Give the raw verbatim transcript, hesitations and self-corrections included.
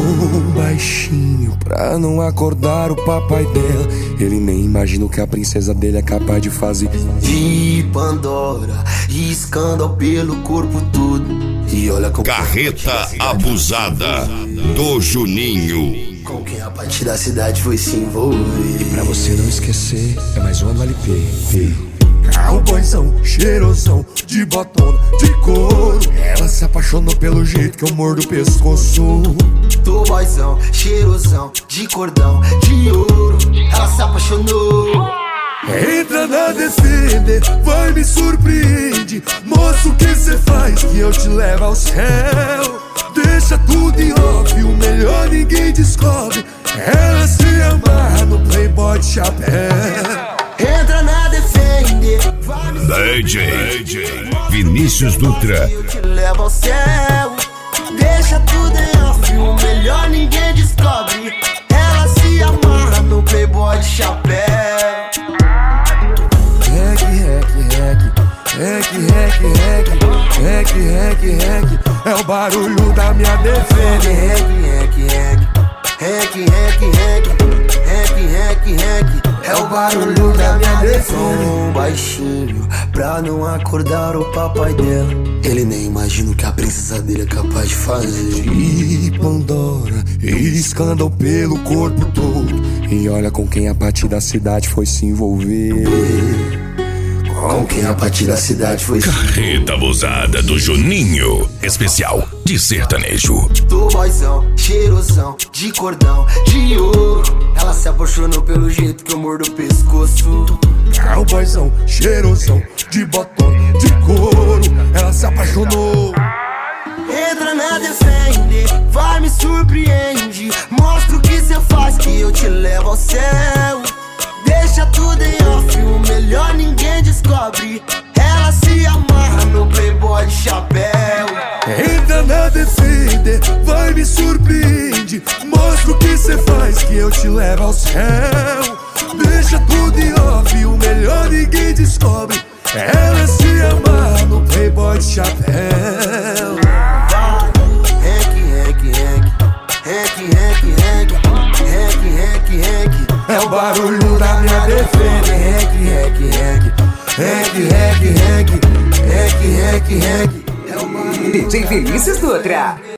Som baixinho pra não acordar o papai dela. Ele nem imagina o que a princesa dele é capaz de fazer. E Pandora, riscando pelo corpo todo. E olha com Carreta Abusada do Juninho. Com quem a parte da cidade foi se envolver. E pra você não esquecer, é mais uma do L P. Cowboyzão, cheirosão, de botona, de couro. Ela se apaixonou pelo jeito que eu mordo o pescoço. Tô boyzão, cheirosão, de cordão, de ouro. Ela se apaixonou. Entra na Defender, vai me surpreende. Mostra o que cê faz que eu te levo ao céu. Deixa tudo em off, o melhor ninguém descobre. Ela se amarra no Playboy de chapéu. Entra na Defender, vai me D J Vinícius Dutra. eu te levo ao céu. Deixa tudo em off, o melhor ninguém descobre. Ela se amarra no Playboy de chapéu. Rec, rec, rec, rec, rec, rec, rec, rec, rec. É o barulho da minha Defender. Rec, rec, rec, rec, rec, rec, rec, rec, rec. É o barulho da minha Defender. Som baixinho pra não acordar o papai dela. Ele nem imagina o que a princesa dele é capaz de fazer. E Pandora, escândalo pelo corpo todo. E olha com quem a partir da cidade foi se envolver. Com quem a partir da cidade foi se Carreta Abusada do Juninho. Especial de sertanejo. Tô boyzão, cheirosão, de cordão, de ouro. Ela se apaixonou pelo jeito que eu mordo o pescoço. Cowboyzão, cheirosão, de botão, de couro. Ela se apaixonou. Entra na Defender, vai me surpreende. Mostra o que cê faz que eu te levo ao céu. Deixa tudo em off, o melhor ninguém descobre. Ela se amarra no Playboy de chapéu. Entra na Defender, vai me surpreende. Mostra o que cê faz que eu te levo ao céu. Deixa tudo em off, o melhor ninguém descobre. Ela se amarra no Playboy de chapéu. Rec, rec, rec, rec, rec, rec, rec, rec, rec. É o barulho da minha Defender. Rec, rec, rec, rec, rec, rec, rec, rec, rec. É o barulho. D J Vinícius Dutra.